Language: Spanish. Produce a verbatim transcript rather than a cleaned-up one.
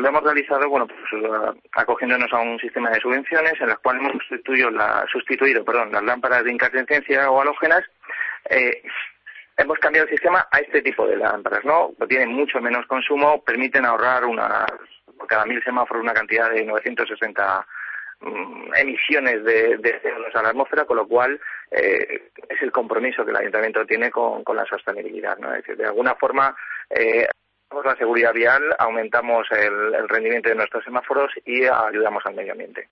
lo hemos realizado, bueno, pues acogiéndonos a un sistema de subvenciones en las cuales hemos sustituido, la, sustituido perdón, las lámparas de incandescencia o halógenas. Eh, hemos cambiado el sistema a este tipo de lámparas, ¿no? Tienen mucho menos consumo, permiten ahorrar una, por cada mil semáforos una cantidad de novecientos sesenta um, emisiones de, de C O dos a la atmósfera, con lo cual eh, es el compromiso que el Ayuntamiento tiene con, con la sostenibilidad, ¿no? Es decir, de alguna forma eh, la seguridad vial, aumentamos el, el rendimiento de nuestros semáforos y ayudamos al medio ambiente.